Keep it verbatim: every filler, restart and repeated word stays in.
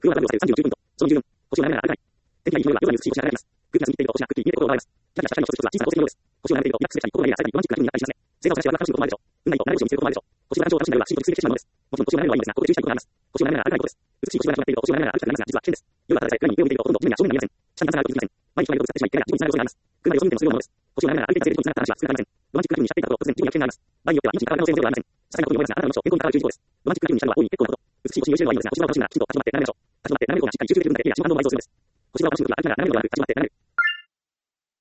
空は ダブリュー をされるさんじゅうきゅうポイント。その十分。星をななめなら歩かない。天気がいい日の夜は夜に美しい星が流れます。空気が澄み切っていると星がくっきり見えることが現れます。キラキラした光の一つ一つは小さな宝石のようです。星を眺めているとリラックスできたり、心が揺れたり、さらにロマンチックな気分になったりしますね。星座を探しは楽しむこともあるでしょう。運がいいと流れ星を見つけることもあるでしょう。星の流れ星を楽しんだ夜はシートについてきてしまうのです。もちろん星を眺めるのはいいのですが、ここで注意したいことがあります。星を眺めながら歩かないことです。美しい星空が広がっていると星を眺めながら歩きたくなりますが、実は危険です。夜はただでさえ暗いに目を向いているとほとんど地面や正面が見えません。下に重なることができません。毎日の間をぶつかってしまい、手が地面につながる恐れがあります。車でよそ見てもするようなものです。星を眺めながら歩いていたせいで地面につながった話は少なくありません。ロマンチックな気分に浸っていたことを突然地面に危険があります。場合によっては命に関わる可能性もゼロではありません。些細なことに思いますが、あなたの命と健康に関わる注意事項です。ロマンチックな気分に浸るのは大いに結構なこと。美しい星を見上げるのはいいのですが、星空を楽しむならきちんと立ち止まって眺めましょう。立ち止まって眺めることがしっかり集中できるので、手や足元の合図をするのです。星空を楽しむときは歩きながら眺めるのではなく、立ち止まって眺める。